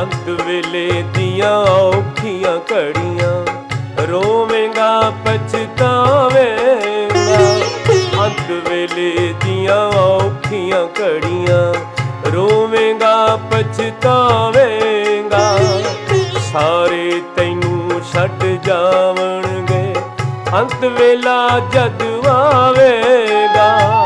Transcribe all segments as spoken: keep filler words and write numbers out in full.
ਅੰਤ ਵੇਲੇ ਦੀਆਂ ਔਖੀਆਂ ਘੜੀਆਂ ਰੋਵੇਂਗਾ ਪਛਤਾਵੇਂਗਾ। ਅੰਤ ਵੇਲੇ ਦੀਆਂ ਔਖੀਆਂ ਘੜੀਆਂ ਰੋਵੇਂਗਾ ਪਛਤਾਵੇਂਗਾ। ਸਾਰੇ ਤੈਨੂੰ ਛੱਡ ਜਾਵਣਗੇ ਅੰਤ ਵੇਲਾ ਜਦ ਆਵੇਗਾ।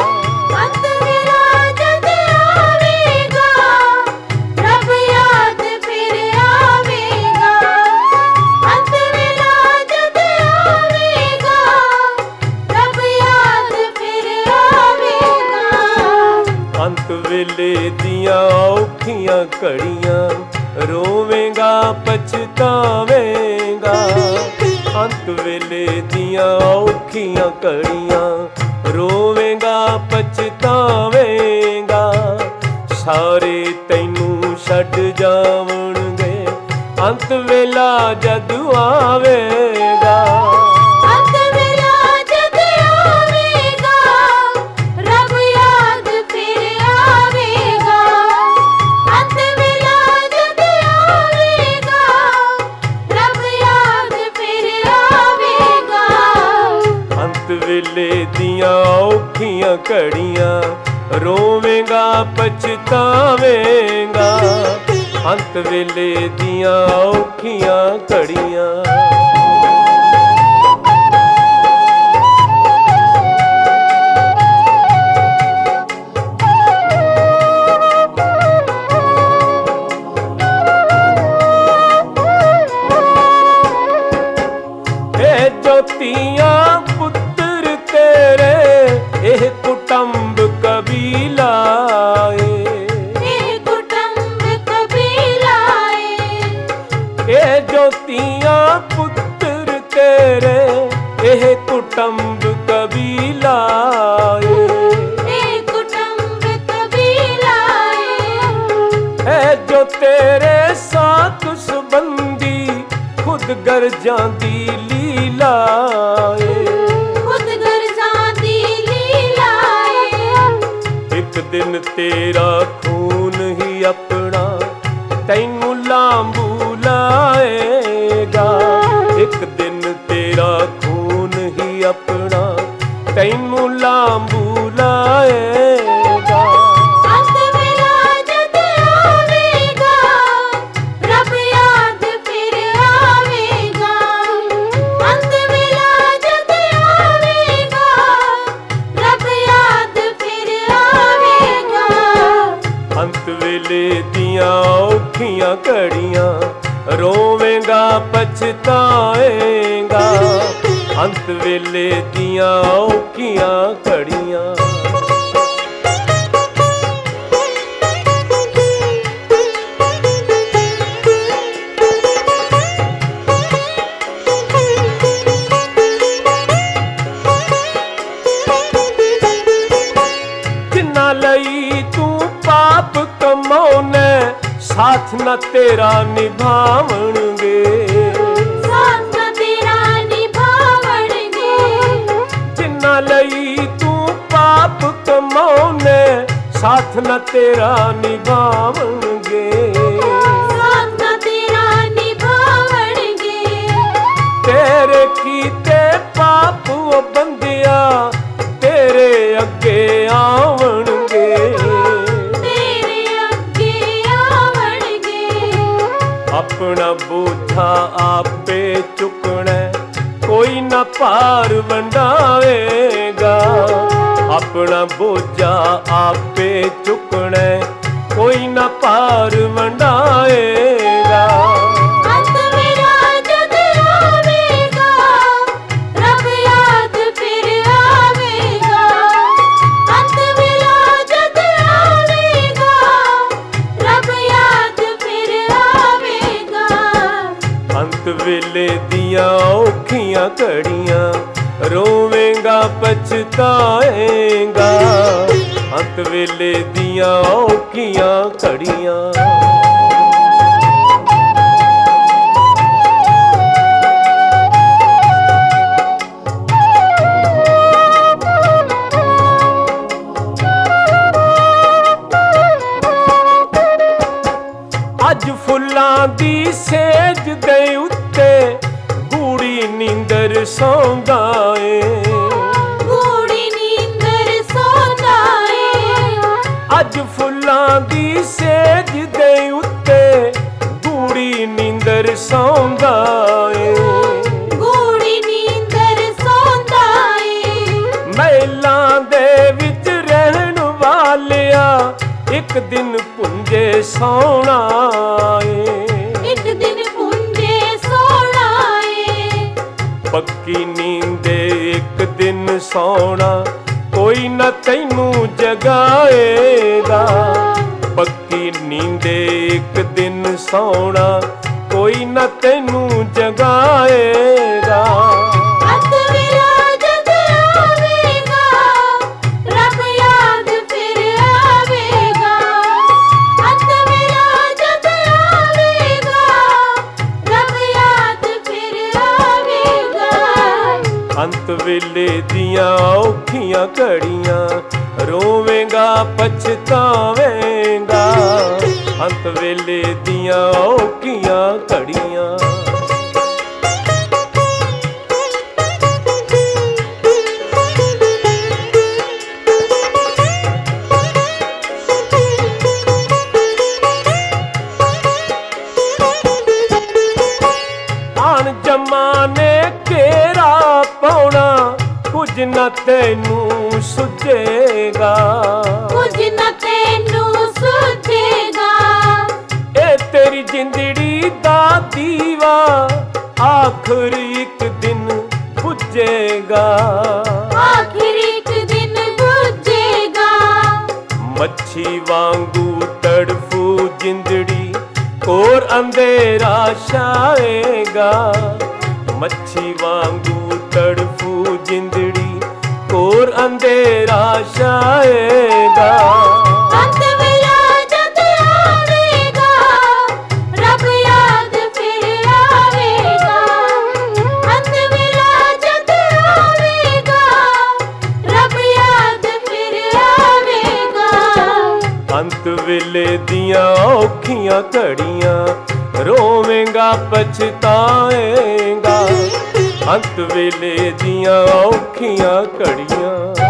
ਅੰਤ ਵੇਲੇ ਦੀਆਂ ਔਖੀਆਂ ਘੜੀਆਂ ਰੋਵੇਂਗਾ ਪਛਤਾਵੇਂਗਾ। ਅੰਤ ਵੇਲੇ ਦੀਆਂ ਔਖੀਆਂ ਘੜੀਆਂ ਰੋਵੇਂਗਾ ਪਛਤਾਵੇਂਗਾ। ਸਾਰੇ ਤੈਨੂੰ ਛੱਡ ਜਾਵਣਗੇ ਅੰਤ ਵੇਲਾ ਜਦ ਆਵੇਗਾ। ਵੇਲੇ ਦੀਆਂ ਔਖੀਆਂ ਘੜੀਆਂ ਰੋਵੇਂਗਾ ਪਛਤਾਵੇਂਗਾ। ਅੰਤ ਵੇਲੇ ਦੀਆਂ ਔਖੀਆਂ ਘੜੀਆਂ। ਇਹ ਜੋਤੀਆਂ ਇਹ ਕੁਟੰਬ ਕਬੀਲਾ ਏ, ਇਹ ਕੁਟੰਬ ਕਬੀਲਾ ਏ। ਇਹ ਜੋਤੀਆਂ ਪੁੱਤਰ ਤੇਰੇ ਇਹ ਕੁਟੰਬ ਕਬੀਲਾ ਏ, ਇਹ ਕੁਟੰਬ ਕਬੀਲਾ ਏ। ਇਹ ਜੋ ਤੇਰੇ ਸਾਥ ਸੰਬੰਧੀ ਖੁਦ ਗਰਜਾਂ ਦੀ ਲੀਲਾ ਏ। ਇੱਕ ਦਿਨ ਤੇਰਾ ਖੂਨ ਹੀ ਆਪਣਾ ਤੈਨੂੰ ਲਾਂਬੂ ਲਾਏਗਾ। ਇੱਕ ਦਿਨ ਤੇਰਾ ਖੂਨ ਹੀ ਆਪਣਾ ਤੈਨੂੰ ਲਾਂਬੂ ਲਾਏਗਾ। ਅੰਤ ਵੇਲਾ ਜਦ ਆਵੇਗਾ ਰੱਬ ਯਾਦ ਫਿਰ ਆਵੇਗਾ। ਅੰਤ ਵੇਲਾ ਜਦ ਆਵੇਗਾ ਰੱਬ ਯਾਦ ਫਿਰ ਆਵੇਗਾ। ਅੰਤ ਵੇਲੇ ਦੀਆਂ ਔਖੀਆਂ ਘੜੀਆਂ ਰੋਵੇਂਗਾ ਪਛਤਾਏਂਗਾ। ਅੰਤ ਵੇਲੇ ਦੀਆਂ ਔਖੀਆਂ ਘੜੀਆਂ। ਜਿਨ੍ਹਾਂ ਲਈ ਤੂੰ ਪਾਪ ਕਮਾਉਣਾ ਸਾਥ ਨਾ ਤੇਰਾ ਨਿਭਾਵਣਗੇ। ਸਾਥ ਨਾ ਤੇਰਾ ਨਿਭਾਵਣਗੇ। ਜਿਨ੍ਹਾਂ ਲਈ ਤੂੰ ਪਾਪ ਕਮਾਉਣਾ ਸਾਥ ਨਾ ਤੇਰਾ ਨਿਭਾਵਣਗੇ। ਸਾਥ ਨਾ ਤੇਰਾ ਨਿਭਾਵਣਗੇ। ਤੇਰੇ ਕੀਤੇ ਪਾਪ ਉਹ ਬੰਦਿਆ ਤੇਰੇ ਅੱਗੇ ਆਵਣਗੇ। ਤੇਰੇ ਅੱਗੇ ਆਵਣਗੇ। ਆਪਣਾ ਬੋਝਾ ਆਪੇ ਚੁੱਕਣਾ ਕੋਈ ਨਾ ਭਾਰ ਵੰਡਾਵੇਗਾ। ਆਪਣਾ ਬੋਝਾ ਆਪੇ ਚੁੱਕਣਾ ਕੋਈ ਨਾ ਭਾਰ ਵੰਡਾਵੇਗਾ। ਅੰਤ ਵੇਲਾ ਜਦ ਆਵੇਗਾ ਰੱਬ ਯਾਦ ਫਿਰ ਆਵੇਗਾ। ਅੰਤ ਵੇਲਾ ਜਦ ਆਵੇਗਾ ਰੱਬ ਯਾਦ ਫਿਰ ਆਵੇਗਾ। ਅੰਤ ਵੇਲੇ ਦੀਆਂ ਔਖੀਆਂ ਘੜੀਆਂ ਰੋਵੇਂਗਾ ਪਛਤਾਏਂਗਾ। ਅੰਤ ਵੇਲੇ ਦੀਆਂ ਔਖੀਆਂ ਘੜੀਆਂ। ਅੱਜ ਅੱਜ ਫੁੱਲਾਂ ਦੀ ਸੇਜ ਦੇ ਉੱਤੇ ਗੂੜੀ ਨੀਂਦਰ ਸੌਂਦਾ ਏ, ਗੂੜੀ ਨੀਂਦਰ ਸੌਂਦਾ ਏ। ਅੱਜ ਫੁੱਲਾਂ ਦੀ ਸੇਜ ਦੇ ਉੱਤੇ ਗੂੜੀ ਨੀਂਦਰ ਸੌਂਦਾ ਏ, ਗੂੜੀ ਨੀਂਦਰ ਸੌਂਦਾ ਏ। ਮਹਿਲਾਂ ਦੇ ਵਿੱਚ ਰਹਿਣ ਵਾਲਿਆ ਇੱਕ ਦਿਨ ਪੁੰਜੇ ਸੌਣਾ ਏ, ਇੱਕ ਦਿਨ ਪੁੰਜੇ ਸੋਣਾ ਏ। ਪੱਕੀ ਨੀਂਦੇ ਇੱਕ ਦਿਨ ਸੌਣਾ ਕੋਈ ਨਾ ਤੈਨੂੰ ਜਗਾਏਗਾ, ਪੱਕੀ ਨੀਂਦੇ ਇੱਕ ਦਿਨ ਸੌਣਾ ਕੋਈ ਨਾ ਤੈਨੂੰ ਜਗਾਏਗਾ। ਅੰਤ ਵੇਲਾ ਜਦ ਆਵੇਗਾ ਰੱਬ ਯਾਦ ਫਿਰ ਆਵੇਗਾ, ਅੰਤ ਵੇਲਾ ਜਦ ਆਵੇਗਾ ਰੱਬ ਯਾਦ ਫਿਰ ਆਵੇਗਾ। ਅੰਤ ਵੇਲੇ ਦੀਆਂ ਔਖੀਆਂ ਘੜੀਆਂ ਰੋਵੇਂਗਾ ਪਛਤਾਵੇਂਗਾ, ਅੰਤ ਵੇਲੇ ਦੀਆਂ ਔਖੀਆਂ ਘੜੀਆਂ। ਆਣ ਜਮਾਨੇ ਘੇਰਾ ਪਾਉਣਾ ਕੁਝ ਨਾ ਤੈਨੂੰ ਸੁਝੇਗਾ, ਕੁਝ ਨਾ ਤੈਨੂੰ ਸੁਝੇਗਾ। ਇਹ ਤੇਰੀ ਜ਼ਿੰਦੜੀ ਦਾ ਦੀਵਾ ਆਖਰ ਇੱਕ ਦਿਨ ਬੁਝੇਗਾ, ਆਖਿਰ ਇੱਕ ਦਿਨ ਬੁਝੇਗਾ। ਮੱਛੀ ਵਾਂਗੂ ਤੜਫੂ ਜ਼ਿੰਦੜੀ ਕੋਰ ਅੰਧੇਰਾ ਛਾਏਗਾ, ਮੱਛੀ ਵਾਂਗੂ ਤੜਫੂ ਜ਼ਿੰਦੜੀ ਕੋਰ ਅੰਧੇਰਾ ਛਾਏਗਾ। ਅੰਤ ਵੇਲਾ ਜਦ ਆਵੇਗਾ ਰੱਬ ਯਾਦ ਫਿਰ ਆਵੇਗਾ, ਅੰਤ ਵੇਲਾ ਜਦ ਆਵੇਗਾ ਰੱਬ ਯਾਦ ਫਿਰ ਆਵੇਗਾ। ਅੰਤ ਵੇਲੇ ਦੀਆਂ ਔਖੀਆਂ ਘੜੀਆਂ ਰੋਵੇਂਗਾ ਪਛਤਾਏਂਗਾ, ਅੰਤ ਵੇਲੇ ਦੀਆਂ ਔਖੀਆਂ ਘੜੀਆਂ।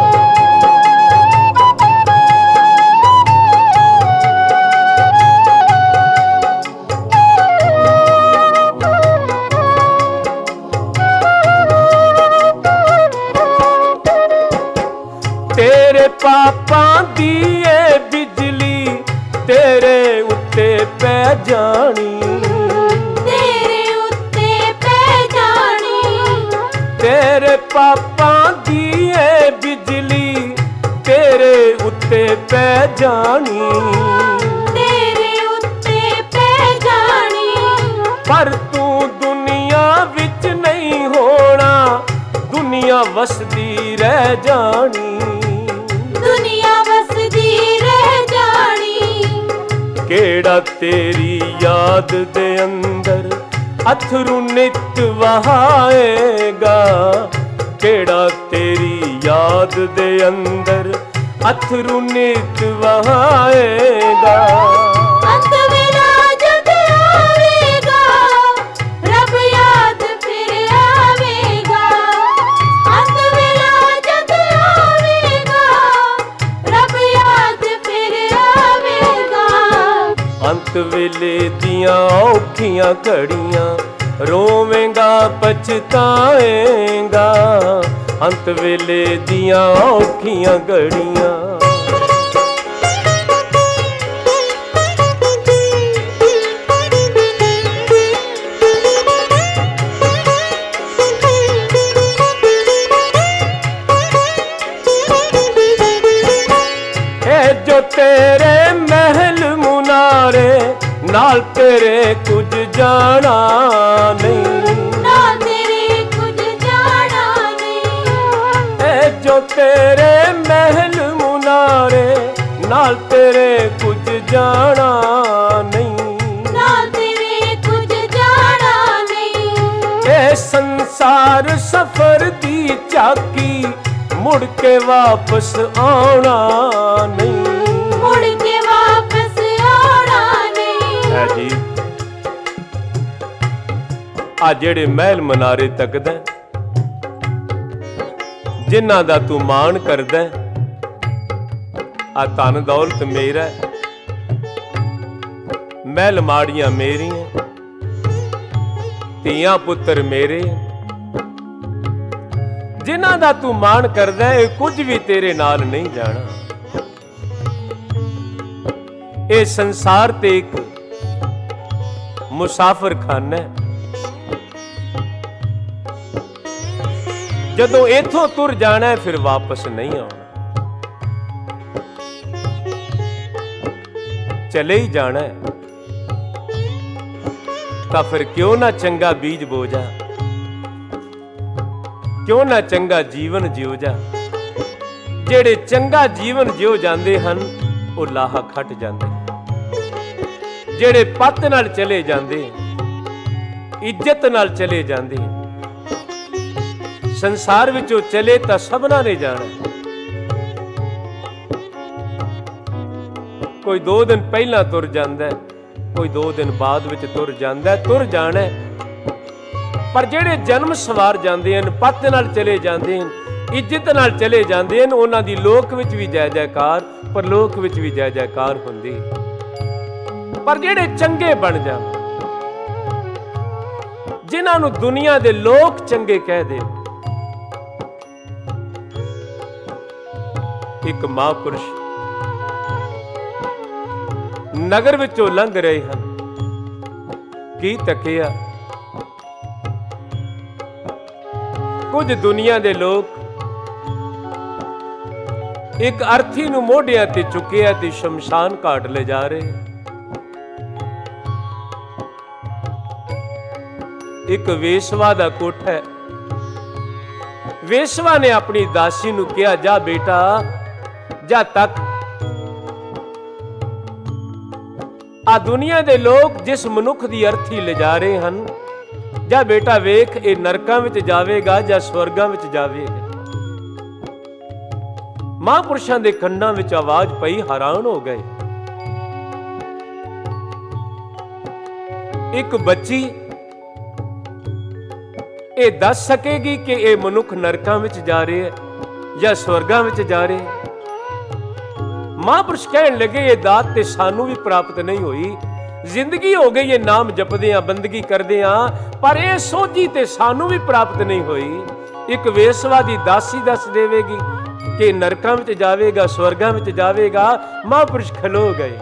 ਤੇਰੇ ਪਾਪਾਂ ਦੀ ਏ ਬਿਜਲੀ ਤੇਰੇ ਉੱਤੇ ਪੈ ਜਾਣੀ, ਤੇਰੇ ਉੱਤੇ ਪੈ ਜਾਣੀ। ਤੇਰੇ ਪਾਪਾਂ ਦੀ ਏ ਬਿਜਲੀ ਤੇਰੇ ਉੱਤੇ ਪੈ ਜਾਣੀ, ਤੇਰੇ ਉੱਤੇ ਪੈ ਜਾਣੀ। ਪਰ ਤੂੰ ਦੁਨੀਆ ਵਿੱਚ ਨਹੀਂ ਹੋਣਾ, ਦੁਨੀਆ ਵਸਦੀ ਰਹਿ ਜਾਣੀ, ਦੁਨੀਆ ਵਸਦੀ ਰਹਿ ਜਾਣੀ। ਕਿਹੜਾ ਤੇਰੀ ਯਾਦ ਦੇ ਅੰਦਰ ਅਥਰੂ ਨਿਤ ਵਹਾਏਗਾ, ਕਿਹੜਾ ਤੇਰੀ ਯਾਦ ਦੇ ਅੰਦਰ ਅਥਰੂ ਨਿਤ ਵਹਾਏਗਾ। ਅੰਤ ਵੇਲਾ ਜਦ ਆਵੇਗਾ ਰੱਬ ਯਾਦ ਫਿਰ ਆਵੇਗਾ, ਅੰਤ ਵੇਲਾ ਜਦ ਆਵੇਗਾ ਰੱਬ ਯਾਦ ਫਿਰ ਆਵੇਗਾ। ਅੰਤ ਵੇਲੇ ਦੀਆਂ ਔਖੀਆਂ ਘੜੀਆਂ ਰੋਵੇਂਗਾ ਪਛਤਾਏਂਗਾ, ਅੰਤ ਵੇਲੇ ਦੀਆਂ ਔਖੀਆਂ ਘੜੀਆਂ। ਇਹ ਜੋ ਤੇਰੇ ਮਹਿਲ ਮੁਨਾਰੇ ਨਾਲ ਤੇਰੇ ਕੁਝ ਜਾਣਾ ਨਹੀਂ, ਨਾਲ ਤੇਰੇ ਕੁਝ ਜਾਣਾ ਨਹੀਂ। ਇਹ ਜੋ ਤੇਰੇ ਮਹਿਲ ਮੁਨਾਰੇ ਨਾਲ ਤੇਰੇ ਕੁਝ ਜਾਣਾ ਨਹੀਂ, ਨਾਲ ਤੇਰੇ ਕੁਝ ਜਾਣਾ ਨਹੀਂ। ਇਹ ਸੰਸਾਰ ਸਫਰ ਦੀ ਝਾਕੀ ਮੁੜ ਕੇ ਵਾਪਸ ਆਉਣਾ ਨਹੀਂ, ਮੁੜ ਕੇ ਵਾਪਸ ਆਉਣਾ ਨਹੀਂ। ਹੈ ਜੀ ਆ ਜਿਹੜੇ ਮਹਿਲ ਮਨਾਰੇ ਤੱਕਦਾ, ਜਿਨ੍ਹਾਂ ਦਾ ਤੂੰ ਮਾਣ ਕਰਦਾ, ਆ ਧਨ ਦੌਲਤ ਮੇਰਾ, ਮਹਿਲ ਮਾੜੀਆਂ ਮੇਰੀਆਂ, ਧੀਆਂ ਪੁੱਤਰ ਮੇਰੇ, ਜਿਨ੍ਹਾਂ ਦਾ ਤੂੰ ਮਾਣ ਕਰਦਾ, ਇਹ ਕੁਝ ਵੀ ਤੇਰੇ ਨਾਲ ਨਹੀਂ ਜਾਣਾ। ਇਹ ਸੰਸਾਰ ਤੇ ਇੱਕ ਮੁਸਾਫਰ ਖਾਨਾ ਹੈ। ਜਦੋਂ ਇਥੋਂ ਤੁਰ ਜਾਣਾ ਫਿਰ ਵਾਪਸ ਨਹੀਂ ਆਉਣਾ, ਚਲੇ ਹੀ ਜਾਣਾ ਹੈ। ਤਾਂ ਫਿਰ ਕਿਉਂ ਨਾ ਚੰਗਾ ਬੀਜ ਬੋ ਜਾ, ਕਿਉਂ ਨਾ ਚੰਗਾ ਜੀਵਨ ਜਿਉ ਜਾ। ਜਿਹੜੇ ਚੰਗਾ ਜੀਵਨ ਜਿਉ ਜਾਂਦੇ ਹਨ ਉਹ ਲਾਹਾ ਖੱਟ ਜਾਂਦੇ, ਜਿਹੜੇ ਪੱਤ ਨਾਲ ਚਲੇ ਜਾਂਦੇ, ਇੱਜ਼ਤ ਨਾਲ ਚਲੇ ਜਾਂਦੇ। ਸੰਸਾਰ ਵਿੱਚੋਂ ਚਲੇ ਤਾਂ ਸਭਨਾਂ ਨੇ ਜਾਣਾ। ਕੋਈ ਦੋ ਦਿਨ ਪਹਿਲਾਂ ਤੁਰ ਜਾਂਦਾ, ਕੋਈ ਦੋ ਦਿਨ ਬਾਅਦ ਵਿੱਚ ਤੁਰ ਜਾਂਦਾ, ਤੁਰ ਜਾਣਾ। ਪਰ ਜਿਹੜੇ ਜਨਮ ਸਵਾਰ ਜਾਂਦੇ ਹਨ, ਪੱਤ ਨਾਲ ਚਲੇ ਜਾਂਦੇ ਹਨ, ਇੱਜ਼ਤ ਨਾਲ ਚਲੇ ਜਾਂਦੇ ਹਨ, ਉਹਨਾਂ ਦੀ ਲੋਕ ਵਿੱਚ ਵੀ ਜੈ ਜੈਕਾਰ, ਪਰਲੋਕ ਵਿੱਚ ਵੀ ਜੈ ਜੈਕਾਰ ਹੁੰਦੀ। ਪਰ ਜਿਹੜੇ ਚੰਗੇ ਬਣ ਜਾਣ, ਜਿਨ੍ਹਾਂ ਨੂੰ ਦੁਨੀਆ ਦੇ ਲੋਕ ਚੰਗੇ ਕਹਿ ਦੇ। ਇੱਕ ਮਹਾਂਪੁਰਸ਼ ਨਗਰ ਵਿੱਚੋਂ ਲੰਘ ਰਹੇ ਹਨ, ਕੀ ਤੱਕਿਆ, ਕੁਝ ਦੁਨੀਆ ਦੇ ਲੋਕ ਇੱਕ ਅਰਥੀ ਨੂੰ ਮੋਢਿਆਂ ਤੇ ਚੁੱਕਿਆ ਤੇ ਸ਼ਮਸ਼ਾਨ ਘਾਟ ਲੈ ਜਾ ਰਹੇ। ਇੱਕ ਵੇਸ਼ਵਾ ਦਾ ਕੋਠਾ ਹੈ। ਵੇਸ਼ਵਾ ਨੇ ਆਪਣੀ ਦਾਸੀ ਨੂੰ ਕਿਹਾ, ਜਾ ਬੇਟਾ ਜਾ ਤੱਕ ਆ ਦੁਨੀਆ ਦੇ ਲੋਕ ਜਿਸ ਮਨੁੱਖ ਦੀ ਅਰਥੀ ਲਿਜਾ ਰਹੇ ਹਨ, ਜਾ ਬੇਟਾ ਵੇਖ ਇਹ ਨਰਕਾਂ ਵਿੱਚ ਜਾਵੇਗਾ ਜਾਂ ਸਵਰਗਾਂ ਵਿੱਚ ਜਾਵੇਗਾ। ਮਹਾਂਪੁਰਸ਼ਾਂ ਦੇ ਕੰਨਾਂ ਵਿੱਚ ਆਵਾਜ਼ ਪਈ, ਹੈਰਾਨ ਹੋ ਗਏ। ਇੱਕ ਬੱਚੀ ਇਹ ਦੱਸ ਸਕੇਗੀ ਕਿ ਇਹ ਮਨੁੱਖ ਨਰਕਾਂ ਵਿੱਚ ਜਾ ਰਹੇ ਹੈ ਜਾਂ ਸਵਰਗਾਂ ਵਿੱਚ ਜਾ ਰਹੇ ਹੈ? ਮਹਾਂਪੁਰਸ਼ ਕਹਿਣ ਲੱਗੇ, ਇਹ ਦਾਤ ਤੇ ਸਾਨੂੰ ਵੀ ਪ੍ਰਾਪਤ ਨਹੀਂ ਹੋਈ। ਜ਼ਿੰਦਗੀ ਹੋ ਗਈ ਇਹ ਨਾਮ ਜਪਦੇ ਆ, ਬੰਦਗੀ ਕਰਦੇ ਆ, ਪਰ ਇਹ ਸੋਝੀ ਤੇ ਸਾਨੂੰ ਵੀ ਪ੍ਰਾਪਤ ਨਹੀਂ ਹੋਈ। ਇੱਕ ਵੇਸਵਾ ਦੀ ਦਾਸੀ ਦੱਸ ਦੇਵੇਗੀ ਕਿ ਨਰਕਾਂ ਵਿੱਚ ਜਾਵੇਗਾ, ਸਵਰਗਾਂ ਵਿੱਚ ਜਾਵੇਗਾ। ਮਹਾਂਪੁਰਸ਼ ਖਲੋ ਗਏ।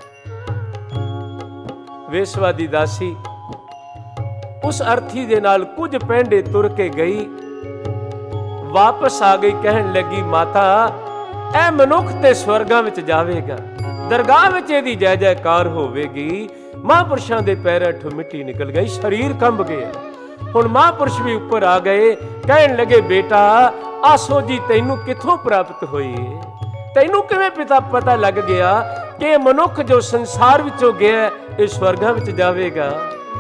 ਵੇਸਵਾ ਦੀ ਦਾਸੀ ਉਸ ਅਰਥੀ ਦੇ ਨਾਲ ਕੁਝ ਪੈਂਡੇ ਤੁਰ ਕੇ ਗਈ, ਵਾਪਸ ਆ ਗਈ। ਕਹਿਣ ਲੱਗੀ, ਮਾਤਾ ਇਹ ਮਨੁੱਖ ਤੇ ਸਵਰਗਾਂ ਵਿੱਚ ਜਾਵੇਗਾ, ਦਰਗਾਹ ਵਿੱਚ ਇਹਦੀ ਜੈ ਜੈਕਾਰ ਹੋਵੇਗੀ। ਮਹਾਂਪੁਰਸ਼ਾਂ ਦੇ ਪੈਰਾਂ ਹੇਠੋਂ ਮਿੱਟੀ ਨਿਕਲ ਗਈ, ਸਰੀਰ ਕੰਬ ਗਿਆ। ਹੁਣ ਮਹਾਂਪੁਰਸ਼ ਵੀ ਉੱਪਰ ਆ ਗਏ। ਕਹਿਣ ਲੱਗੇ, ਬੇਟਾ ਆ ਸੋਝੀ ਤੈਨੂੰ ਕਿੱਥੋਂ ਪ੍ਰਾਪਤ ਹੋਈ? ਤੈਨੂੰ ਕਿਵੇਂ ਪਿਤਾ ਪਤਾ ਲੱਗ ਗਿਆ ਕਿ ਇਹ ਮਨੁੱਖ ਜੋ ਸੰਸਾਰ ਵਿੱਚੋਂ ਗਿਆ ਇਹ ਸਵਰਗਾਂ ਵਿੱਚ ਜਾਵੇਗਾ?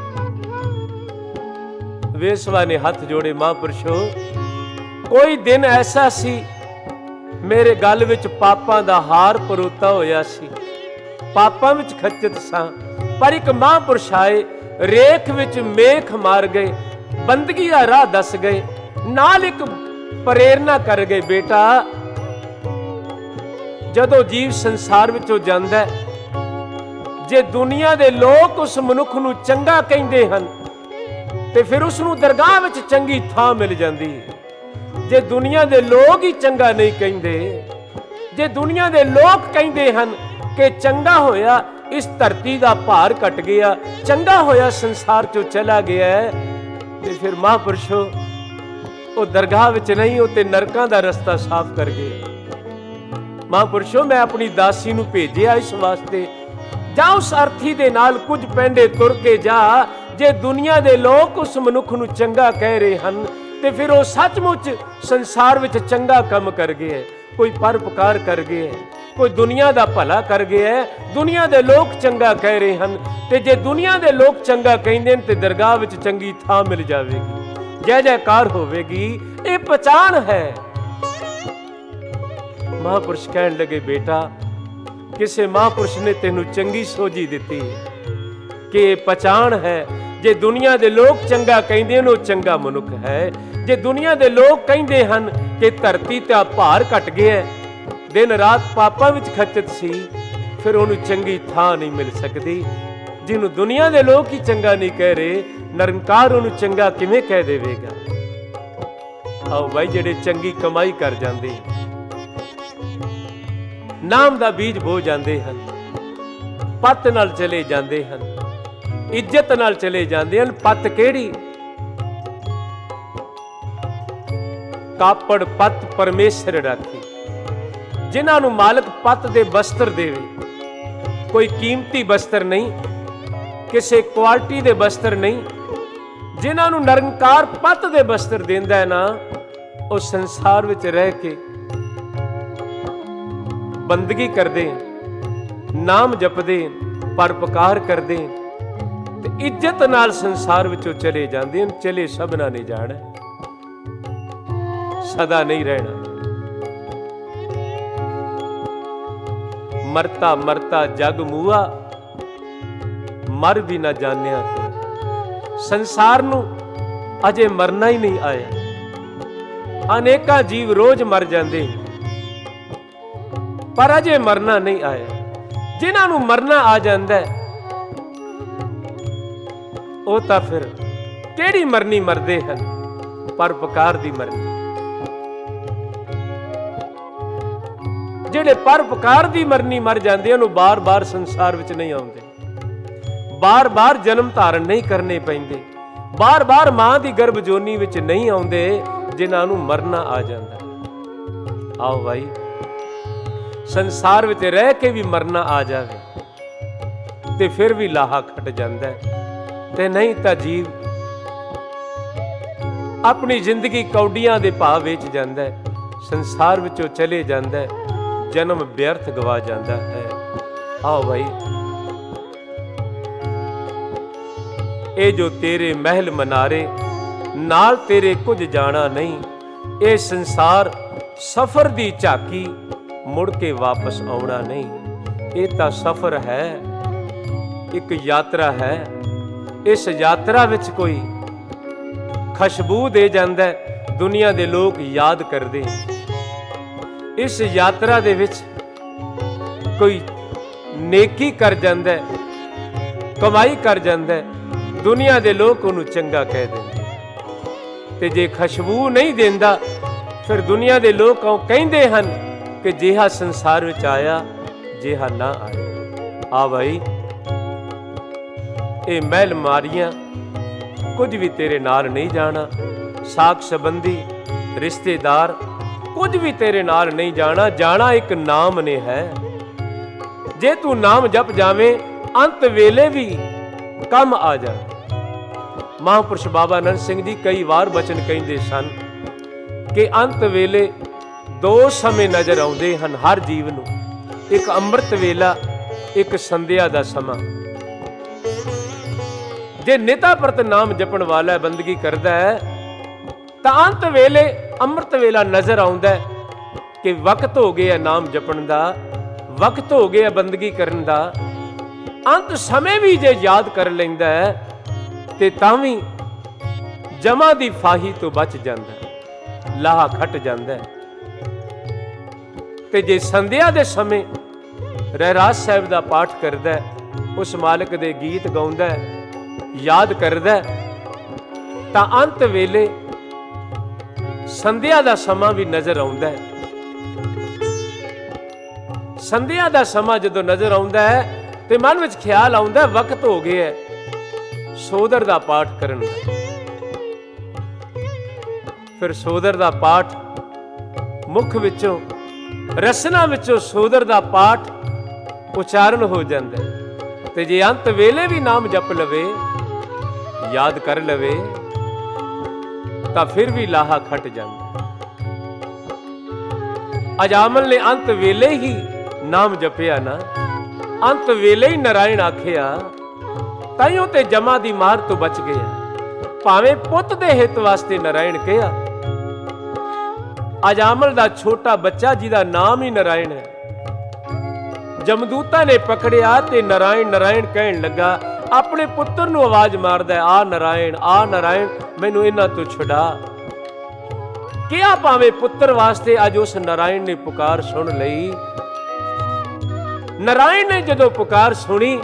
ਵੇਸਵਾ ਨੇ ਹੱਥ ਜੋੜੇ, ਮਹਾਂਪੁਰਸ਼ੋ ਕੋਈ ਦਿਨ ਐਸਾ ਸੀ ਮੇਰੇ ਗਲ ਵਿੱਚ ਪਾਪਾਂ ਦਾ ਹਾਰ ਪਰੋਤਾ ਹੋਇਆ ਸੀ, ਪਾਪਾਂ ਵਿੱਚ ਖੱਚਤ ਸਾਂ। ਪਰ ਇੱਕ ਮਹਾਂਪੁਰਸ਼ ਆਏ, ਰੇਖ ਵਿੱਚ ਮੇਖ ਮਾਰ ਗਏ, ਬੰਦਗੀ ਦਾ ਰਾਹ ਦੱਸ ਗਏ, ਨਾਲ ਇੱਕ ਪ੍ਰੇਰਨਾ ਕਰ ਗਏ। ਬੇਟਾ ਜਦੋਂ ਜੀਵ ਸੰਸਾਰ ਵਿੱਚੋਂ ਜਾਂਦਾ, ਜੇ ਦੁਨੀਆ ਦੇ ਲੋਕ ਉਸ ਮਨੁੱਖ ਨੂੰ ਚੰਗਾ ਕਹਿੰਦੇ ਹਨ ਤੇ ਫਿਰ ਉਸ ਨੂੰ ਦਰਗਾਹ ਵਿੱਚ ਚੰਗੀ ਥਾਂ ਮਿਲ ਜਾਂਦੀ ਹੈ। ਜੇ ਦੁਨੀਆ ਦੇ ਲੋਕ ਹੀ ਚੰਗਾ ਨਹੀਂ ਕਹਿੰਦੇ, ਜੇ ਦੁਨੀਆ ਦੇ ਲੋਕ ਕਹਿੰਦੇ ਹਨ ਕਿ ਚੰਗਾ ਹੋਇਆ ਇਸ ਧਰਤੀ ਦਾ ਭਾਰ ਘਟ ਗਿਆ, ਚੰਗਾ ਹੋਇਆ ਸੰਸਾਰ ਚੋਂ ਚਲਾ ਗਿਆ, ਤੇ ਫਿਰ ਮਹਾਂਪੁਰਸ਼ੋ ਉਹ ਦਰਗਾਹ ਵਿੱਚ ਨਹੀਂ, ਉਹ ਤੇ ਨਰਕਾਂ ਦਾ ਰਸਤਾ ਸਾਫ਼ ਕਰ ਗਏ। ਮਹਾਂਪੁਰਸ਼ੋ ਮੈਂ ਆਪਣੀ ਦਾਸੀ ਨੂੰ ਭੇਜਿਆ ਇਸ ਵਾਸਤੇ, ਜਾ ਉਸ ਅਰਥੀ ਦੇ ਨਾਲ ਕੁਝ ਪੈਂਡੇ ਤੁਰ ਕੇ ਜਾ। ਜੇ ਦੁਨੀਆ ਦੇ ਲੋਕ ਉਸ ਮਨੁੱਖ ਨੂੰ ਚੰਗਾ ਕਹਿ ਰਹੇ ਹਨ ਤੇ ਫਿਰ ਉਹ ਸੱਚਮੁੱਚ ਸੰਸਾਰ ਵਿੱਚ ਚੰਗਾ ਕੰਮ ਕਰ ਗਿਆ, ਕੋਈ ਪਰਉਪਕਾਰ ਕਰ ਗਿਆ, ਕੋਈ ਦੁਨੀਆ ਦਾ ਭਲਾ ਕਰ ਗਿਆ। ਦੁਨੀਆ ਦੇ ਲੋਕ ਚੰਗਾ ਕਹਿ ਰਹੇ ਹਨ ਤੇ ਜੇ ਦੁਨੀਆ ਦੇ ਲੋਕ ਚੰਗਾ ਕਹਿੰਦੇ ਨੇ ਤੇ ਦਰਗਾਹ ਵਿੱਚ ਚੰਗੀ ਥਾਂ ਮਿਲ ਜਾਵੇਗੀ, ਜੈ ਜੈਕਾਰ ਹੋਵੇਗੀ। ਇਹ ਪਛਾਣ ਹੈ। ਮਹਾਂਪੁਰਸ਼ ਕਹਿਣ ਲੱਗੇ, ਬੇਟਾ ਕਿਸੇ ਮਹਾਂਪੁਰਸ਼ ਨੇ ਤੈਨੂੰ ਚੰਗੀ ਸੋਝੀ ਦਿੱਤੀ ਕਿ ਇਹ ਪਛਾਣ ਹੈ ਜੇ ਦੁਨੀਆ ਦੇ ਲੋਕ ਚੰਗਾ ਕਹਿੰਦੇ ਨੇ ਉਹ ਚੰਗਾ ਮਨੁੱਖ ਹੈ। ਜੇ ਦੁਨੀਆ ਦੇ ਲੋਕ ਕਹਿੰਦੇ ਹਨ ਕਿ ਧਰਤੀ ਤੇ ਭਾਰ ਘਟ ਗਿਆ, ਦਿਨ ਰਾਤ ਪਾਪਾਂ ਵਿੱਚ ਖਚਤ ਸੀ, ਫਿਰ ਉਹਨੂੰ ਚੰਗੀ ਥਾਂ ਨਹੀਂ ਮਿਲ ਸਕਦੀ। ਜਿਹਨੂੰ ਦੁਨੀਆ ਦੇ ਲੋਕ ਹੀ ਚੰਗਾ ਨਹੀਂ ਕਹਿ ਰਹੇ, ਨਿਰੰਕਾਰ ਉਹਨੂੰ ਚੰਗਾ ਕਿਵੇਂ ਕਹਿ ਦੇਵੇਗਾ। ਆਓ ਭਾਈ, ਜਿਹੜੇ ਚੰਗੀ ਕਮਾਈ ਕਰ ਜਾਂਦੇ, ਨਾਮ ਦਾ ਬੀਜ ਬੋ ਜਾਂਦੇ ਹਨ, ਪੱਤ ਨਾਲ ਚਲੇ ਜਾਂਦੇ ਹਨ, ਇੱਜ਼ਤ ਨਾਲ ਚਲੇ ਜਾਂਦੇ ਹਨ। ਪੱਤ ਕਿਹੜੀ? ਕਾਪੜ ਪੱਤ ਪਰਮੇਸ਼ਰ ਰਾਖੇ। ਜਿਨ੍ਹਾਂ ਨੂੰ ਮਾਲਕ ਪੱਤ ਦੇ ਬਸਤਰ ਦੇਵੇ, ਕੋਈ ਕੀਮਤੀ ਬਸਤਰ ਨਹੀਂ, ਕਿਸੇ ਕੁਆਲਿਟੀ ਦੇ ਬਸਤਰ ਨਹੀਂ, ਜਿਨ੍ਹਾਂ ਨੂੰ ਨਿਰੰਕਾਰ ਪੱਤ ਦੇ ਬਸਤਰ ਦਿੰਦਾ ਹੈ ਨਾ, ਉਹ ਸੰਸਾਰ ਵਿੱਚ ਰਹਿ ਕੇ ਬੰਦਗੀ ਕਰਦੇ, ਨਾਮ ਜਪਦੇ, ਪਰਉਪਕਾਰ ਕਰਦੇ ਤੇ ਇੱਜ਼ਤ ਨਾਲ ਸੰਸਾਰ ਵਿੱਚੋਂ ਚਲੇ ਜਾਂਦੇ ਹਨ। ਚਲੇ ਸਭਨਾਂ ਨੇ ਜਾਣਾ, ਸਦਾ ਨਹੀਂ ਰਹਿਣਾ। ਮਰਤਾ ਮਰਤਾ ਜਗ ਮੂਆ, ਮਰ ਵੀ ਨਾ ਜਾਣਿਆ। ਸੰਸਾਰ ਨੂੰ ਅਜੇ ਮਰਨਾ ਹੀ ਨਹੀਂ ਆਇਆ। ਅਨੇਕਾਂ ਜੀਵ ਰੋਜ਼ ਮਰ ਜਾਂਦੇ, ਪਰ ਅਜੇ ਮਰਨਾ ਨਹੀਂ ਆਇਆ। ਜਿਨ੍ਹਾਂ ਨੂੰ ਮਰਨਾ ਆ ਜਾਂਦਾ, ਉਹ ਤਾਂ ਫਿਰ ਕਿਹੜੀ ਮਰਨੀ ਮਰਦੇ ਹਨ? ਪਰਉਪਕਾਰ ਦੀ ਮਰਨੀ। ਜਿਹੜੇ ਪਰਉਪਕਾਰ ਦੀ ਮਰਨੀ ਮਰ ਜਾਂਦੇ ਹਨ, ਉਹ ਬਾਰ-ਬਾਰ ਸੰਸਾਰ ਵਿੱਚ ਨਹੀਂ ਆਉਂਦੇ, ਬਾਰ-ਬਾਰ ਜਨਮ ਧਾਰਨ ਨਹੀਂ ਕਰਨੇ ਪੈਂਦੇ, ਬਾਰ-ਬਾਰ ਮਾਂ ਦੀ ਗਰਭ ਜੋਨੀ ਵਿੱਚ ਨਹੀਂ ਆਉਂਦੇ। ਜਿਨ੍ਹਾਂ ਨੂੰ ਮਰਨਾ ਆ ਜਾਂਦਾ। ਆਓ ਭਾਈ, ਸੰਸਾਰ ਵਿੱਚ ਰਹਿ ਕੇ ਵੀ ਮਰਨਾ ਆ ਜਾਵੇ ਤੇ ਫਿਰ ਵੀ ਲਾਹਾ ਖੱਟ ਜਾਂਦਾ, ਤੇ ਨਹੀਂ ਤਾਂ ਜੀਵ ਆਪਣੀ ਜ਼ਿੰਦਗੀ ਕੌਡੀਆਂ ਦੇ ਭਾਅ ਵੇਚ ਜਾਂਦਾ, ਸੰਸਾਰ ਵਿੱਚੋਂ ਚਲੇ ਜਾਂਦਾ, ਜਨਮ ਵਿਅਰਥ ਗਵਾ ਜਾਂਦਾ ਹੈ। ਆਓ ਭਾਈ, ਇਹ ਜੋ ਤੇਰੇ ਮਹਿਲ ਮਨਾਰੇ, ਨਾਲ ਤੇਰੇ ਕੁਝ ਜਾਣਾ ਨਹੀਂ। ਇਹ ਸੰਸਾਰ ਸਫ਼ਰ ਦੀ ਝਾਕੀ, ਮੁੜ ਕੇ ਵਾਪਸ ਆਉਣਾ ਨਹੀਂ। ਇਹ ਤਾਂ ਸਫ਼ਰ ਹੈ, ਇੱਕ ਯਾਤਰਾ ਹੈ। ਇਸ ਯਾਤਰਾ ਵਿੱਚ ਕੋਈ ਖੁਸ਼ਬੂ ਦੇ ਜਾਂਦਾ, ਦੁਨੀਆ ਦੇ ਲੋਕ ਯਾਦ ਕਰਦੇ। ਇਸ ਯਾਤਰਾ ਦੇ ਵਿੱਚ ਕੋਈ ਨੇਕੀ ਕਰ ਜਾਂਦਾ, ਕਮਾਈ ਕਰ ਜਾਂਦਾ, ਦੁਨੀਆ ਦੇ ਲੋਕ ਉਹਨੂੰ ਚੰਗਾ ਕਹਿ ਦਿੰਦੇ। ਤੇ ਜੇ ਖੁਸ਼ਬੂ ਨਹੀਂ ਦਿੰਦਾ, ਫਿਰ ਦੁਨੀਆ ਦੇ ਲੋਕ ਉਹ ਕਹਿੰਦੇ ਹਨ ਕਿ ਜਿਹਾ ਸੰਸਾਰ ਵਿੱਚ ਆਇਆ, ਜਿਹਾ ਨਾ ਆਇਆ। ਆ ਭਾਈ, ਇਹ ਮਹਿਲ ਮਾਰੀਆਂ ਕੁਝ ਵੀ ਤੇਰੇ ਨਾਲ ਨਹੀਂ ਜਾਣਾ। ਸਾਕ ਸੰਬੰਧੀ ਰਿਸ਼ਤੇਦਾਰ ਕੁਝ ਵੀ ਤੇਰੇ ਨਾਲ ਨਹੀਂ ਜਾਣਾ। ਜਾਣਾ ਇੱਕ ਨਾਮ ਨੇ ਹੈ। ਜੇ ਤੂੰ ਨਾਮ ਜਪ ਜਾਵੇਂ, ਅੰਤ ਵੇਲੇ ਵੀ ਕੰਮ ਆ ਜਾ। ਮਹਾਂਪੁਰਸ਼ ਬਾਬਾ ਆਨੰਦ ਸਿੰਘ ਜੀ ਕਈ ਵਾਰ ਬਚਨ ਕਹਿੰਦੇ ਸਨ ਕਿ ਅੰਤ ਵੇਲੇ ਦੋ ਸਮੇਂ ਨਜ਼ਰ ਆਉਂਦੇ ਹਨ ਹਰ ਜੀਵ ਨੂੰ, ਇੱਕ ਅੰਮ੍ਰਿਤ ਵੇਲਾ, ਇੱਕ ਸੰਧਿਆ ਦਾ ਸਮਾਂ। ਜੇ ਨਿਤਾ ਪ੍ਰਤ ਨਾਮ ਜਪਣ ਵਾਲਾ ਬੰਦਗੀ ਕਰਦਾ ਹੈ ਤਾਂ ਅੰਤ ਵੇਲੇ ਅੰਮ੍ਰਿਤ ਵੇਲਾ ਨਜ਼ਰ ਆਉਂਦਾ ਕਿ ਵਕਤ ਹੋ ਗਿਆ ਨਾਮ ਜਪਣ ਦਾ, ਵਕਤ ਹੋ ਗਿਆ ਬੰਦਗੀ ਕਰਨ ਦਾ। ਅੰਤ ਸਮੇਂ ਵੀ ਜੇ ਯਾਦ ਕਰ ਲੈਂਦਾ ਹੈ ਤੇ ਤਾਂ ਵੀ ਜਮਾ ਦੀ ਫਾਹੀ ਤੋਂ ਬਚ ਜਾਂਦਾ, ਲਾਹਾ ਖੱਟ ਜਾਂਦਾ। ਤੇ ਜੇ ਸੰਧਿਆ ਦੇ ਸਮੇਂ ਰਹਿਰਾਸ ਸਾਹਿਬ ਦਾ ਪਾਠ ਕਰਦਾ, ਉਸ ਮਾਲਕ ਦੇ ਗੀਤ ਗਾਉਂਦਾ, ਯਾਦ ਕਰਦਾ, ਤਾਂ ਅੰਤ ਵੇਲੇ ਸੰਧਿਆ ਦਾ ਸਮਾਂ ਵੀ ਨਜ਼ਰ ਆਉਂਦਾ ਹੈ। ਸੰਧਿਆ ਦਾ ਸਮਾਂ ਜਦੋਂ ਨਜ਼ਰ ਆਉਂਦਾ ਹੈ ਤੇ ਮਨ ਵਿੱਚ ਖਿਆਲ ਆਉਂਦਾ ਵਕਤ ਹੋ ਗਿਆ ਹੈ ਸੋਦਰ ਦਾ ਪਾਠ ਕਰਨ ਦਾ। ਫਿਰ ਸੋਦਰ ਦਾ ਪਾਠ ਮੁਖ ਵਿੱਚੋਂ, ਰਸਨਾ ਵਿੱਚੋਂ ਸੋਦਰ ਦਾ ਪਾਠ ਉਚਾਰਨ ਹੋ ਜਾਂਦਾ। ਤੇ ਜੇ ਅੰਤ ਵੇਲੇ ਵੀ ਨਾਮ ਜਪ ਲਵੇ, ਯਾਦ ਕਰ ਲਵੇ, ਤਾਂ ਫਿਰ ਵੀ ਲਾਹਾ ਖੱਟ ਜਾਂਦਾ। ਅਜਾਮਲ ਨੇ ਅੰਤ ਵੇਲੇ ਹੀ ਨਾਮ ਜਪਿਆ ਨਾ, ਅੰਤ ਵੇਲੇ ਹੀ ਨਾਰਾਇਣ ਆਖਿਆ, ਤਾਈਓ ਤੇ ਜਮਾ ਦੀ ਮਾਰ ਤੋਂ ਬਚ ਗਿਆ। ਭਾਵੇਂ ਪੁੱਤ ਦੇ ਹਿੱਤ ਵਾਸਤੇ ਨਾਰਾਇਣ ਕਿਹਾ। ਅਜਾਮਲ ਦਾ ਛੋਟਾ ਬੱਚਾ ਜਿਹਦਾ ਨਾਮ ਹੀ ਨਾਰਾਇਣ ਹੈ, ਜਮਦੂਤਾਂ ਨੇ ਪਕੜਿਆ ਤੇ ਨਾਰਾਇਣ ਨਾਰਾਇਣ ਕਹਿਣ ਲੱਗਾ। ਆਪਣੇ ਪੁੱਤਰ ਨੂੰ ਆਵਾਜ਼ ਮਾਰਦਾ, ਆ ਨਾਰਾਇਣ, ਆ ਨਾਰਾਇਣ, ਮੈਨੂੰ ਇਹਨਾਂ ਤੋਂ ਛੁਡਾ। ਕਿਹਾ ਭਾਵੇਂ ਪੁੱਤਰ ਵਾਸਤੇ, ਅੱਜ ਉਸ ਨਾਰਾਇਣ ਨੇ ਪੁਕਾਰ ਸੁਣ ਲਈ। ਨਾਰਾਇਣ ਨੇ ਜਦੋਂ ਪੁਕਾਰ ਸੁਣੀ,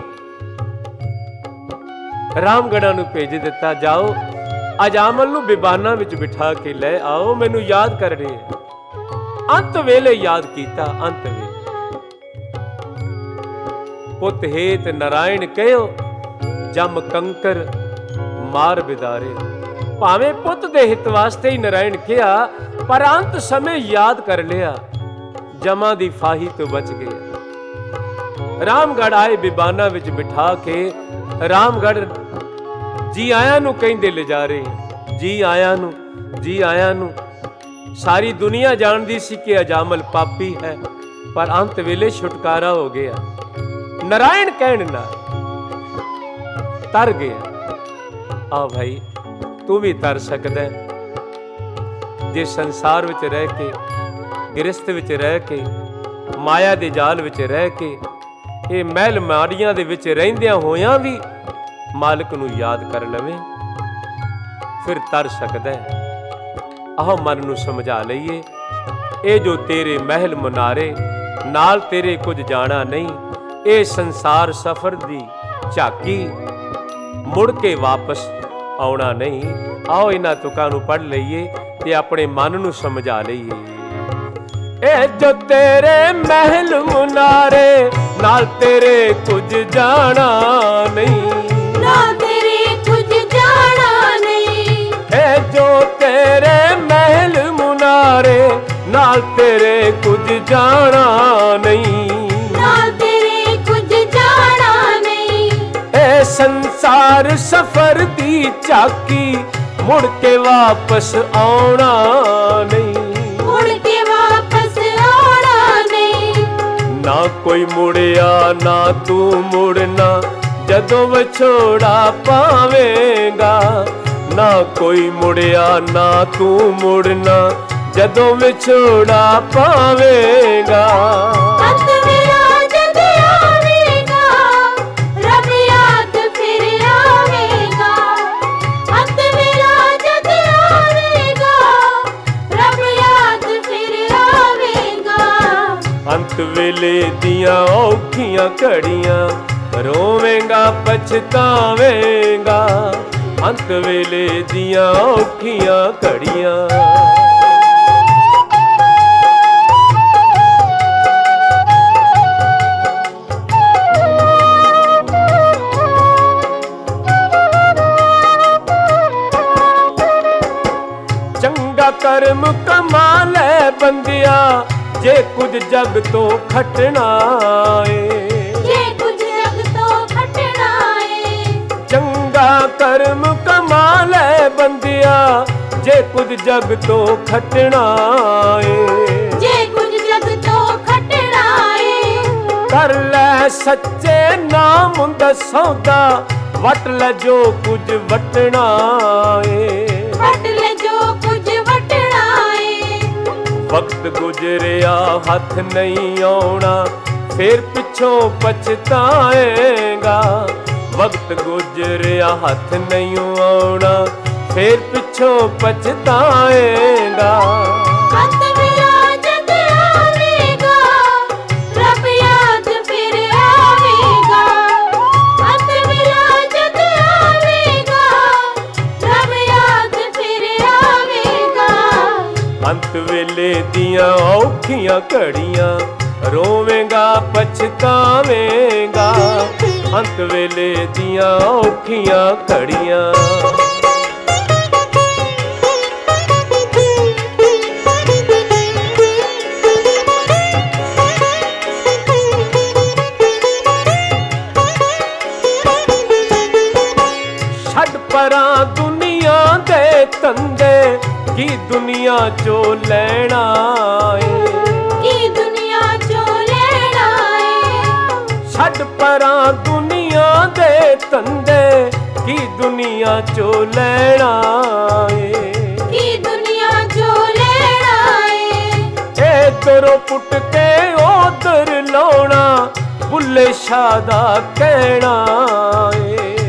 ਰਾਮਗੜ੍ਹਾਂ ਨੂੰ ਭੇਜ ਦਿੱਤਾ, ਜਾਓ ਅਜਾਮਲ ਨੂੰ ਬਿਬਾਨਾਂ ਵਿੱਚ ਬਿਠਾ ਕੇ ਲੈ ਆਓ, ਮੈਨੂੰ ਯਾਦ ਕਰ ਰਹੇ। ਅੰਤ ਵੇਲੇ ਯਾਦ ਕੀਤਾ, ਅੰਤ ਵੇਲੇ ਪੁੱਤ ਹੇਤ ਨਾਰਾਇਣ ਕਹਿਓ, ਜਮ ਕੰਕਰ ਮਾਰ ਬਿਦਾਰੇ। ਭਾਵੇਂ ਪੁੱਤ ਦੇ ਹਿੱਤ ਵਾਸਤੇ ਹੀ ਨਾਰਾਇਣ ਕਿਹਾ, ਪਰ ਅੰਤ ਸਮੇਂ ਯਾਦ ਕਰ ਲਿਆ, ਜਮਾਂ ਦੀ ਫਾਹੀ ਤੋਂ ਬਚ ਗਏ। ਰਾਮਗੜ੍ਹ ਆਏ, ਬਿਬਾਨਾਂ ਵਿੱਚ ਬਿਠਾ ਕੇ ਰਾਮਗੜ੍ਹ ਜੀ ਆਇਆਂ ਨੂੰ ਕਹਿੰਦੇ ਲਿਜਾ ਰਹੇ, ਜੀ ਆਇਆਂ ਨੂੰ, ਜੀ ਆਇਆਂ ਨੂੰ। ਸਾਰੀ ਦੁਨੀਆ ਜਾਣਦੀ ਸੀ ਕਿ ਅਜਾਮਲ ਪਾਪੀ ਹੈ, ਪਰ ਅੰਤ ਵੇਲੇ ਛੁਟਕਾਰਾ ਹੋ ਗਿਆ। ਨਾਰਾਇਣ ਕਹਿਣ ਨਾਲ ਤਰ ਗਿਆ। ਆ ਭਾਈ, ਤੂੰ ਵੀ ਤਰ ਸਕਦਾ ਜੇ ਸੰਸਾਰ ਵਿੱਚ ਰਹਿ ਕੇ, ਗ੍ਰਸਥ ਵਿੱਚ ਰਹਿ ਕੇ, ਮਾਇਆ ਦੇ ਜਾਲ ਵਿੱਚ ਰਹਿ ਕੇ, ਇਹ ਮਹਿਲ ਮਾੜੀਆਂ ਦੇ ਵਿੱਚ ਰਹਿੰਦਿਆਂ ਹੋਇਆਂ ਵੀ ਮਾਲਕ ਨੂੰ ਯਾਦ ਕਰ ਲਵੇਂ, ਫਿਰ ਤਰ ਸਕਦਾ। ਆਹ ਮਨ ਨੂੰ ਸਮਝਾ ਲਈਏ, ਇਹ ਜੋ ਤੇਰੇ ਮਹਿਲ ਮੁਨਾਰੇ, ਨਾਲ ਤੇਰੇ ਕੁਝ ਜਾਣਾ ਨਹੀਂ। ਇਹ ਸੰਸਾਰ ਸਫਰ ਦੀ ਝਾਕੀ, ਮੁੜ ਕੇ ਵਾਪਸ ਆਉਣਾ ਨਹੀਂ। ਆਓ ਇਹਨਾਂ ਤੁਕਾਂ ਨੂੰ ਪੜ੍ਹ ਲਈਏ ਤੇ ਆਪਣੇ ਮਨ ਨੂੰ ਸਮਝਾ ਲਈਏ। ਇਹ ਜੋ ਤੇਰੇ ਮਹਿਲ ਮੁਨਾਰੇ, ਨਾਲ ਤੇਰੇ ਕੁਝ ਜਾਣਾ ਨਹੀਂ, ਨਾਲ ਤੇਰੇ ਕੁਝ ਜਾਣਾ ਨਹੀਂ। ਇਹ ਜੋ ਤੇਰੇ ਮਹਿਲ ਮੁਨਾਰੇ, ਨਾਲ ਤੇਰੇ ਕੁਝ ਜਾਣਾ ਨਹੀਂ, ਨਾਲ ਤੇਰੇ ਕੁਝ ਜਾਣਾ ਨਹੀਂ। ਇਹ ਸੰਸਾਰ ਸਫਰ ਦੀ ਝਾਕੀ, ਮੁੜ ਕੇ ਵਾਪਸ ਆਉਣਾ ਨਹੀਂ, ਮੁੜ ਕੇ ਵਾਪਸ ਆਉਣਾ ਨਹੀਂ। ਨਾ ਕੋਈ ਮੁੜਿਆ ਨਾ ਤੂੰ ਮੁੜਨਾ, ਜਦੋਂ ਵਿਛੋੜਾ ਪਾਵੇਂਗਾ। ਨਾ ਕੋਈ ਮੁੜਿਆ ਨਾ ਤੂੰ ਮੁੜਨਾ, ਜਦੋਂ ਵਿਛੋੜਾ ਪਾਵੇਂਗਾ। ਅੰਤ ਵੇਲਾ ਜਦ ਆਵੇਗਾ, ਰੱਬ ਯਾਦ ਫਿਰ ਆਵੇਗਾ। ਅੰਤ ਵੇਲਾ ਜਦ ਆਵੇਗਾ, ਰੱਬ ਯਾਦ ਫਿਰ ਆਵੇਗਾ। ਅੰਤ ਵੇਲੇ ਦੀਆਂ ਔਖੀਆਂ ਘੜੀਆਂ, ਰੋਵੇਂਗਾ ਪਛਤਾਵੇਂਗਾ। ਅੰਤ ਵੇਲੇ ਦੀਆਂ ਔਖੀਆਂ ਘੜੀਆਂ। ਚੰਗਾ ਕਰਮ ਕਮਾ ਲੈ ਬੰਦਿਆ, ਜੇ ਕੁਝ ਜਗ ਤੋਂ ਖਟਣਾ ਏ, ਜੇ ਕੁਝ ਜਗ ਤੋਂ ਖਟਣਾ ਏ। ਚੰਗਾ ਕਰਮ ਕਮਾ ਲੈ ਬੰਦਿਆ, ਜੇ ਕੁਝ ਜਗ ਤੋਂ ਖਟਣਾ ਏ, ਜੇ ਕੁਝ ਜਗ ਤੋਂ ਖਟਣਾ ਏ। ਕਰ ਲੈ ਸੱਚੇ ਨਾਮ ਦਾ ਸੌਦਾ, ਵਟ ਲੈ ਜੋ ਕੁਝ ਵਟਣਾ ਏ, ਵਟ ਲੈ ਜੋ ਕੁਝ ਵਟਣਾ ਏ। ਵਕਤ ਗੁਜ਼ਰਿਆ ਹੱਥ ਨਹੀਂ ਆਉਣਾ, ਫੇਰ ਪਿੱਛੋਂ ਪਛਤਾਏਗਾ। ਵਕਤ ਗੁਜ਼ਰਿਆ ਹੱਥ ਨਹੀਂ ਆਉਣਾ, ਫੇਰ ਪਿੱਛੋਂ ਪਛਤਾਏਗਾ। ਅੰਤ ਵੇਲਾ ਜਦ ਆਵੇਗਾ, ਰੱਬ ਯਾਦ ਫਿਰ ਆਵੇਗਾ। ਅੰਤ ਵੇਲਾ ਜਦ ਆਵੇਗਾ, ਰੱਬ ਯਾਦ ਫਿਰ ਆਵੇਗਾ। ਅੰਤ ਵੇਲੇ ਦੀਆਂ ਔਖੀਆਂ ਘੜੀਆਂ, ਰੋਵੇਂਗਾ ਪਛਤਾਵੇਂਗਾ। ਅੰਤ ਵੇਲੇ ਦੀਆਂ ਔਖੀਆਂ ਘੜੀਆਂ। ਛੱਡ ਪਰਾਂ ਦੁਨੀਆ ਦੇ ਧੰਦੇ, ਕੀ ਦੁਨੀਆ ਚੋਂ ਲੈਣਾ ਏ, ਕੀ ਦੁਨੀਆ ਚੋਂ ਲੈਣਾ ਏ। ਛੱਡ ਪਰਾਂ ਦੁਨੀਆ ਦੇ ਧੰਦੇ, ਕੀ ਦੁਨੀਆ ਚੋਂ ਲੈਣਾ ਏ, ਕੀ ਦੁਨੀਆ ਚੋਂ ਲੈਣਾ ਏ। ਇਧਰੋਂ ਪੁੱਟ ਕੇ ਉਧਰ ਲਾਉਣਾ, ਬੁੱਲੇ ਸ਼ਾਹ ਦਾ ਕਹਿਣਾ ਏ।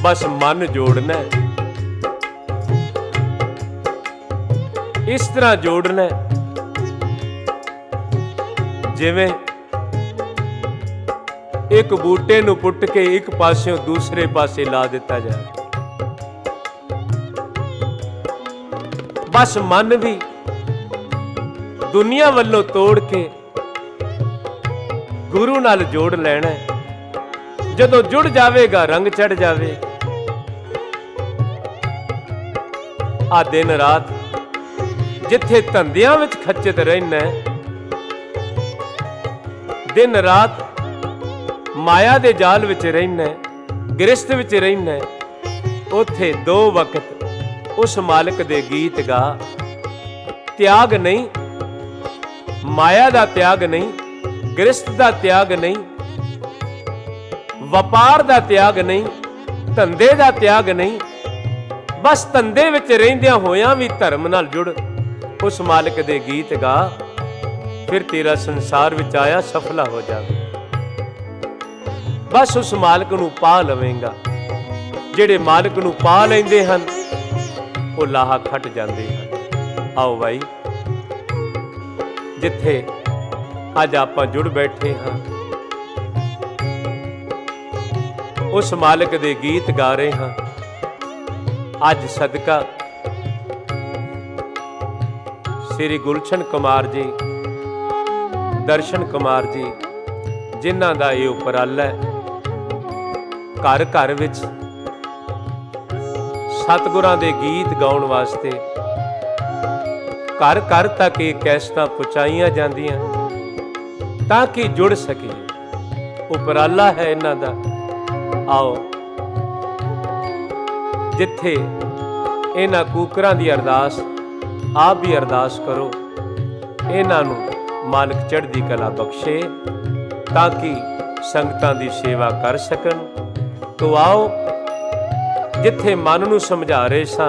बस मन जोड़ना, इस तरह जोड़ना जिवें एक बूटे नूं पुट के एक पासियों दूसरे पासे ला दिता जाए। बस मन भी दुनिया वालों तोड़ के गुरु नाल जोड़ लेना। जदों जुड़ जाएगा रंग चढ़ जावे। आ दिन रात जिथे धंधियां विच खच्चत रहना, दिन रात माया दे जाल विच रहना, गिरस्त विच रहना, उथे दो वक्त उस मालिक दे गीत गा। त्याग नहीं, माया दा त्याग नहीं, गिरस्त दा त्याग नहीं, वपार दा त्याग नहीं, धंधे दा त्याग नहीं। बस धंधे विच रहिंदियां होयां भी धर्म नाल जुड़ उस मालिक दे गीत गा, फिर तेरा संसार विच आया सफला हो जावे। बस उस मालिक नूं पा लवेंगा। जिहड़े मालिक नूं पा लैंदे हन ਉਹ ਲਾਹਾ ਖੱਟ ਜਾਂਦੇ ਹਨ। ਆਓ ਭਾਈ, ਜਿੱਥੇ ਅੱਜ ਆਪਾਂ ਜੁੜ ਬੈਠੇ ਹਾਂ, ਉਸ ਮਾਲਕ ਦੇ ਗੀਤ ਗਾ ਰਹੇ ਹਾਂ। ਅੱਜ ਸਦਕਾ ਸ੍ਰੀ ਗੁਲਸ਼ਨ ਕੁਮਾਰ ਜੀ, ਦਰਸ਼ਨ ਕੁਮਾਰ ਜੀ, ਜਿਨ੍ਹਾਂ ਦਾ ਇਹ ਉਪਰਾਲਾ ਹੈ, ਘਰ ਘਰ ਵਿੱਚ सतगुरां दे गीत गाउण वास्ते घर घर तक ये कैसटां पहुँचाईयां जांदियां ताकि जुड़ सके। उपराला है इन्हां दा। आओ जिथे इन्हां कूकरां दी अरदास, आप भी अरदास करो, इन्हां नूं मालिक चढ़दी कला बख्शे ताकि संगतां दी सेवा कर सकन। तो आओ जिथे मन नूं समझा रहे सां,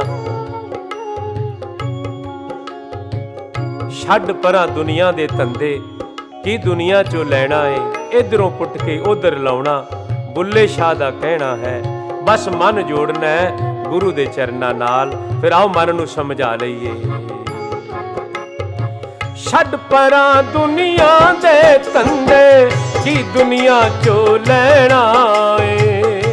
छड्ड परां दुनिया दे धंधे, की दुनिया चों लैना है, इधरों पुट के उधर लाउणा, बुल्ले शाह दा कहना है। बस मन जोड़ना है गुरु दे चरनां नाल। फिर आओ मन नूं समझा लईए। छड्ड परां दुनिया दे धंधे, की दुनिया चों लैना है,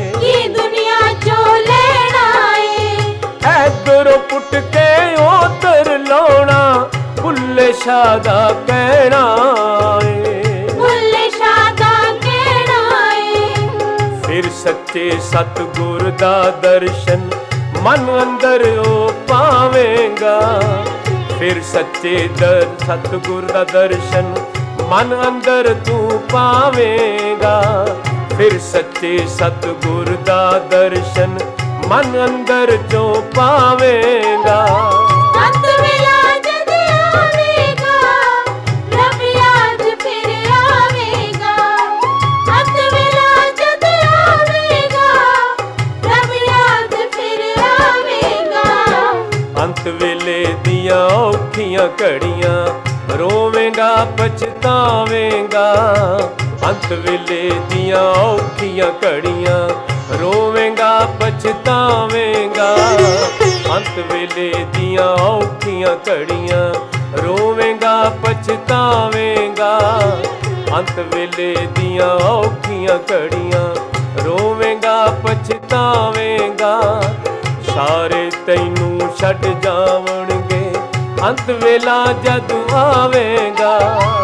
इधरों पुट के उधर लाउणा, बुल्ले शाह दा कहना है, बुल्ले शाह दा कहना है। फिर सच्चे सतगुर दा दर्शन मन अंदर ओ पावेगा। फिर सच्चे दर सतगुर दा दर्शन मन अंदर तू पावेगा। फिर सच्चे सतगुर दा दर्शन मन अंदर जो पावेगा। अंत वेला जद आवेगा, रब याद फिर आवेगा। अंत वेला जद आवेगा, रब याद फिर आवेगा। अंत वेले दियां औखियां घड़ियां रोवेगा पछतावेगा। अंत वेले दियां औखियां घड़ियां रोवेगा पछतावेगा। अंत वेले दियां औखियां घड़ियां रोवेगा पछतावेगा। अंत वेले दियां औखियां घड़ियां रोवेगा पछतावेगा। सारे तैनू छड्ड जावणगे अंत वेला जद आवेगा।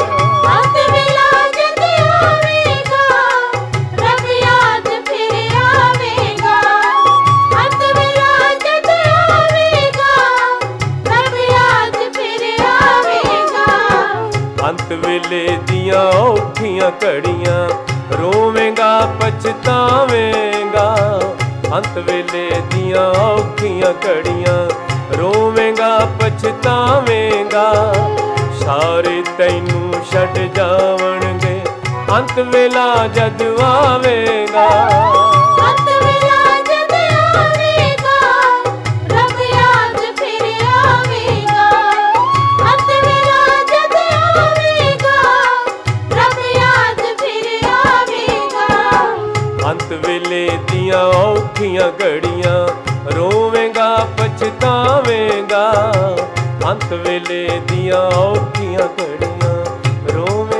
अंत वेले दियां औखियां घड़ियां रोवेगा पछतावेगा। अंत वेले दियां औखियां घड़ियां रोवेगा पछतावेगा। सारे तैनू छड्ड जावणगे अंत वेला जद आवेगा। अंत वेले दी ਦੀਆਂ ਔਖੀਆਂ ਘੜੀਆਂ, ਰੋਵੇਂਗਾ ਪਛਤਾਵੇਂਗਾ ਅੰਤ ਵੇਲੇ ਦੀਆਂ ਔਖੀਆਂ ਘੜੀਆਂ, ਰੋਵੇਂ